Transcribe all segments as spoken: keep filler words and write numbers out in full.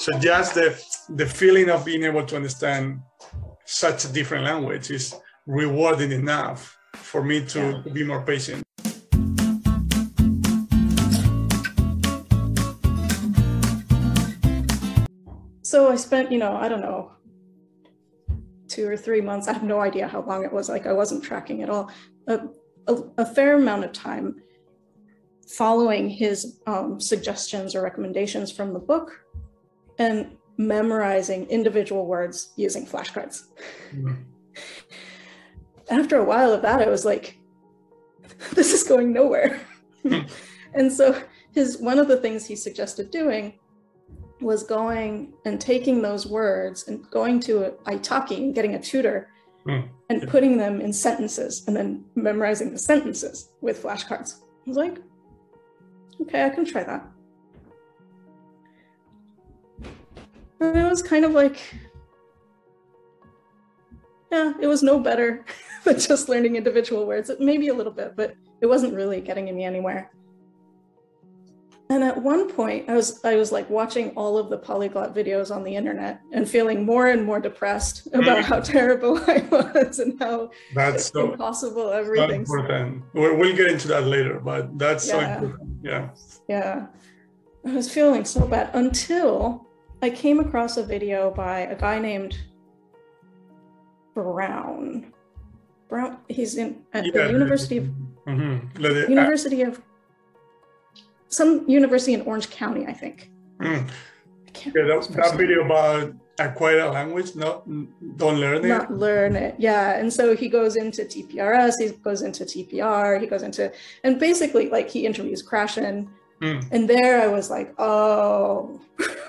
So just the, the feeling of being able to understand such a different language is rewarding enough for me to, yeah. to be more patient. So I spent, you know, I don't know, two or three months. I have no idea how long it was. Like I wasn't tracking at all. A, a, a fair amount of time following his um, suggestions or recommendations from the book and memorizing individual words using flashcards. Mm-hmm. After a while of that, I was like, this is going nowhere. And so his one of the things he suggested doing was going and taking those words and going to Italki and getting a tutor mm. and putting them in sentences and then memorizing the sentences with flashcards. I was like, okay, I can try that. And it was kind of like, yeah, it was no better than just learning individual words. Maybe a little bit, but it wasn't really getting me anywhere. And at one point, I was I was like watching all of the polyglot videos on the internet and feeling more and more depressed about how terrible I was and how that's so, impossible everything. So important. We'll get into that later, but that's yeah. so important. Yeah. Yeah. I was feeling so bad until I came across a video by a guy named Brown. Brown. He's in at yeah, the University of mm-hmm. it, University of. Some university in Orange County, I think. Mm. I yeah, that, that video about acquire a language, not don't learn it. Not learn it, yeah. And so he goes into T P R S, he goes into T P R, he goes into, and basically like he interviews Krashen. Mm. And there I was like, oh,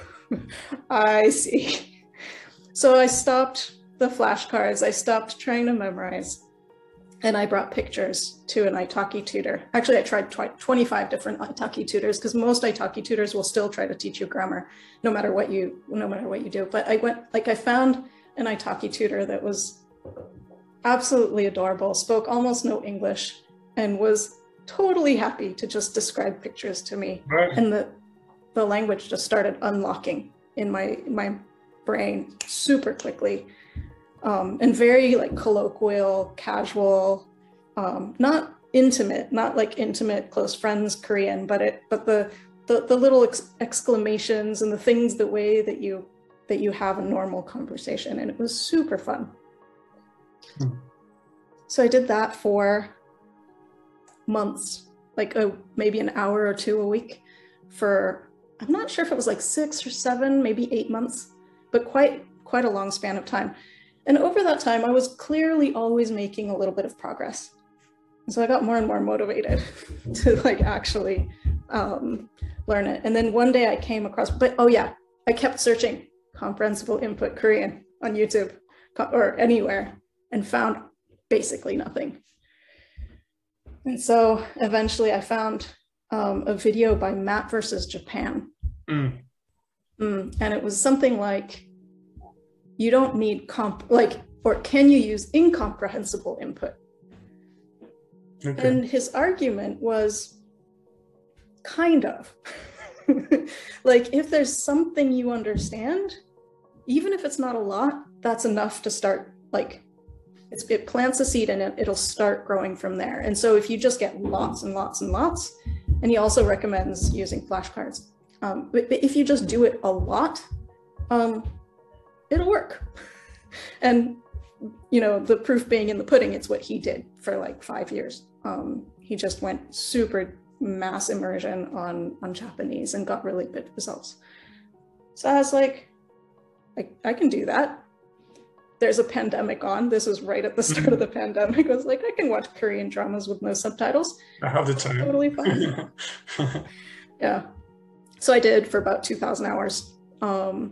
I see. So I stopped the flashcards, I stopped trying to memorize. And I brought pictures to an Italki tutor. Actually, I tried twenty-five different Italki tutors because most Italki tutors will still try to teach you grammar, no matter what you, no matter what you do. But I went, like, I found an Italki tutor that was absolutely adorable, spoke almost no English, and was totally happy to just describe pictures to me. Right. And the the language just started unlocking in my my brain super quickly. Um, and very like colloquial, casual, um, not intimate, not like intimate close friends Korean, but it, but the the, the little ex exclamations and the things, the way that you that you have a normal conversation, and it was super fun. Hmm. So I did that for months, like a, maybe an hour or two a week for, I'm not sure if it was like six or seven, maybe eight months, but quite quite a long span of time. And over that time, I was clearly always making a little bit of progress. So I got more and more motivated to like actually um, learn it. And then one day I came across, but oh yeah, I kept searching comprehensible input Korean on YouTube or anywhere and found basically nothing. And so eventually I found um, a video by Matt versus Japan. Mm. Mm, and it was something like, you don't need comp, like, or can you use incomprehensible input? Okay. And his argument was kind of like, if there's something you understand, even if it's not a lot, that's enough to start, like, it's, it plants a seed in it, it'll start growing from there. And so if you just get lots and lots and lots, and he also recommends using flashcards. Um, but, but if you just do it a lot, um, it'll work. And, you know, the proof being in the pudding, it's what he did for like five years. Um, he just went super mass immersion on, on Japanese and got really good results. So I was like, I, I can do that. There's a pandemic on. This was right at the start of the pandemic. I was like, I can watch Korean dramas with no subtitles. I have the time. Totally fine. Yeah. So I did for about two thousand hours. Um,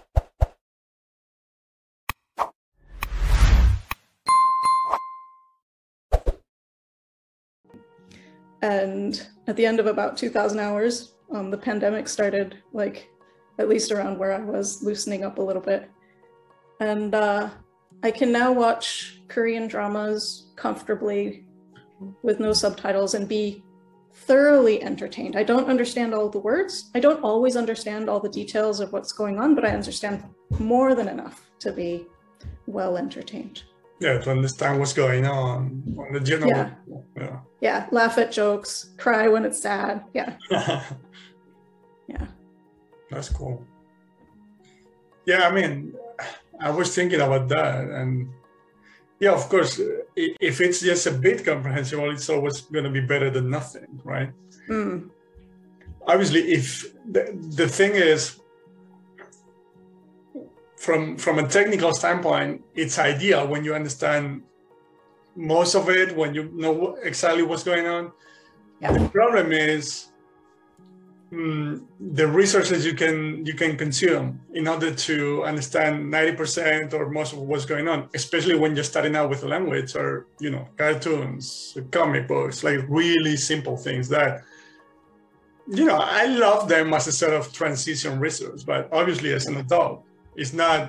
And at the end of about two thousand hours, um, the pandemic started, like, at least around where I was, loosening up a little bit. And uh, I can now watch Korean dramas comfortably with no subtitles and be thoroughly entertained. I don't understand all the words. I don't always understand all the details of what's going on, but I understand more than enough to be well entertained. Yeah, to understand what's going on on the general. Yeah. Yeah. Yeah. Laugh at jokes, cry when it's sad. Yeah. Yeah. That's cool. Yeah, I mean, I was thinking about that, and yeah, of course, if it's just a bit comprehensible, it's always going to be better than nothing, right? Mm. Obviously, if the, the thing is, from from a technical standpoint, it's ideal when you understand most of it, when you know exactly what's going on. Yeah. The problem is mm, the resources you can you can consume in order to understand ninety percent or most of what's going on, especially when you're starting out with a language, or you know, cartoons, comic books, like really simple things that, you know, I love them as a sort of transition resource, but obviously as an adult, it's not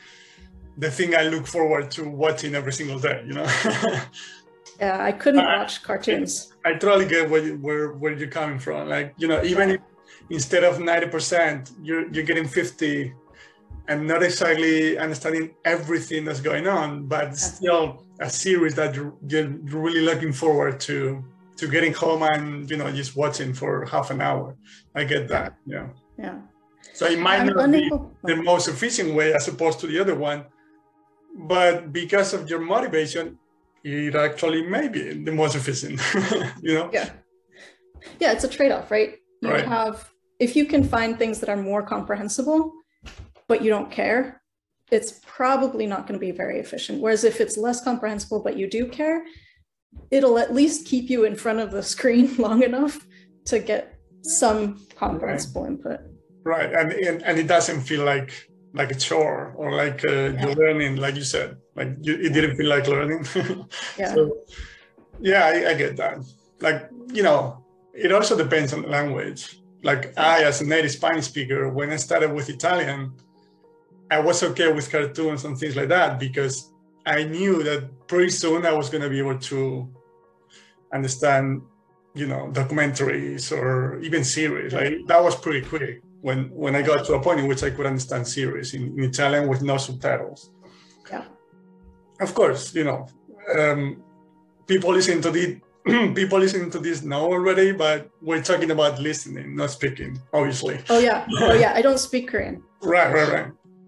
the thing I look forward to watching every single day, you know. Yeah, I couldn't I, watch cartoons. I totally get where, you, where where you're coming from. Like, you know, even if instead of ninety percent, you're you're getting fifty, and not exactly understanding everything that's going on, but still a series that you're, you're really looking forward to to getting home and, you know, just watching for half an hour. I get that. Yeah. Yeah. So it might I'm not unable- be the most efficient way as opposed to the other one, but because of your motivation, it actually may be the most efficient, you know? Yeah. Yeah, it's a trade-off, right? You Right. have, if you can find things that are more comprehensible, but you don't care, it's probably not going to be very efficient. Whereas if it's less comprehensible, but you do care, it'll at least keep you in front of the screen long enough to get some comprehensible input. Right, and, and and it doesn't feel like like a chore or like uh, Yeah. you're learning, like you said, like you, it didn't feel like learning. Yeah. So, yeah, I, I get that. Like, you know, it also depends on the language. Like I, as a native Spanish speaker, when I started with Italian, I was okay with cartoons and things like that because I knew that pretty soon I was going to be able to understand, you know, documentaries or even series. Like that was pretty quick when when I got to a point in which I could understand series in, in Italian with no subtitles. Yeah. Of course, you know, um, people listening to the people listening to this know already, but we're talking about listening, not speaking, obviously. Oh yeah. Oh yeah. I don't speak Korean. Right, right, right.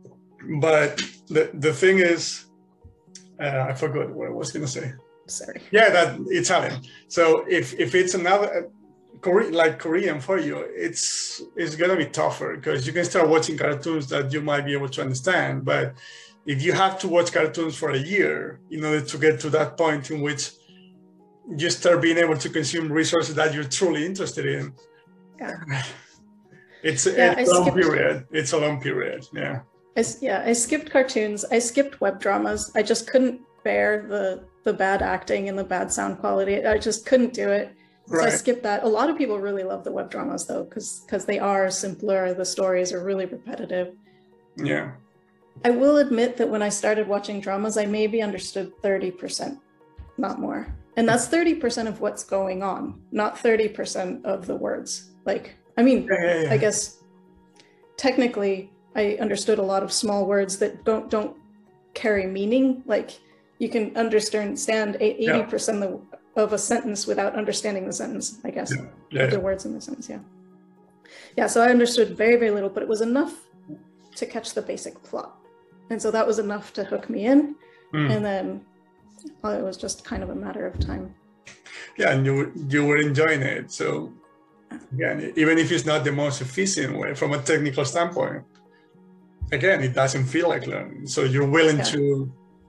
But the the thing is, uh, I forgot what I was going to say. Sorry. Yeah, that Italian. So if if it's another Korean, like Korean for you, it's it's gonna be tougher because you can start watching cartoons that you might be able to understand. But if you have to watch cartoons for a year in order to get to that point in which you start being able to consume resources that you're truly interested in, Yeah. it's, Yeah, it's a I long skipped- period. It's a long period. Yeah. I, s- yeah, I skipped cartoons. I skipped web dramas. I just couldn't bear the the bad acting and the bad sound quality. I just couldn't do it. So I Right. skipped that. A lot of people really love the web dramas though, because because they are simpler. The stories are really repetitive. Yeah. I will admit that when I started watching dramas, I maybe understood thirty percent, not more. And that's thirty percent of what's going on, not thirty percent of the words. Like, I mean, Yeah, yeah, yeah. I guess technically I understood a lot of small words that don't don't carry meaning. Like you can understand eighty percent of, of a sentence without understanding the sentence, I guess. Yeah. Yeah. The words in the sentence, yeah. Yeah, so I understood very, very little, but it was enough to catch the basic plot. And so that was enough to hook me in. Mm. And then well, it was just kind of a matter of time. Yeah, and you you were enjoying it. So again, even if it's not the most efficient way from a technical standpoint, again, it doesn't feel like learning. So you're willing Yeah. to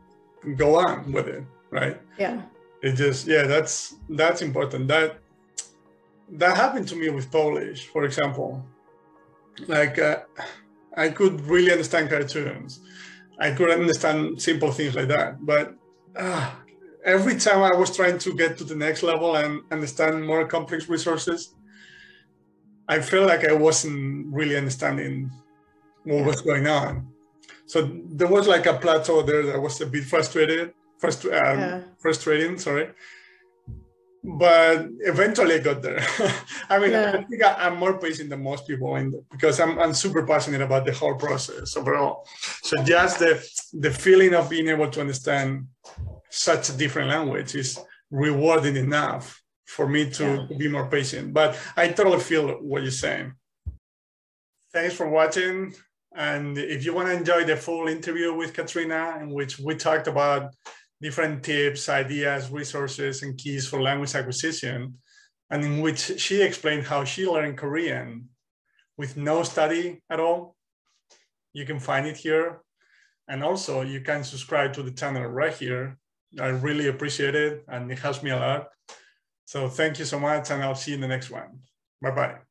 go on with it, right? Yeah. It just yeah, that's that's important. That that happened to me with Polish, for example. Like uh, I could really understand cartoons. I could understand simple things like that, but uh, every time I was trying to get to the next level and understand more complex resources, I felt like I wasn't really understanding what was going on. So there was like a plateau there that was a bit frustrated, frust- um, Yeah. frustrating, sorry. but eventually I got there. I mean, yeah. I think I, I'm more patient than most people in the, because I'm, I'm super passionate about the whole process overall. So just the, the feeling of being able to understand such a different language is rewarding enough for me to, yeah. to be more patient. But I totally feel what you're saying. Thanks for watching. And if you want to enjoy the full interview with Katrina, in which we talked about different tips, ideas, resources, and keys for language acquisition, and in which she explained how she learned Korean with no study at all, you can find it here. And also you can subscribe to the channel right here. I really appreciate it, and it helps me a lot. So thank you so much, and I'll see you in the next one. Bye-bye.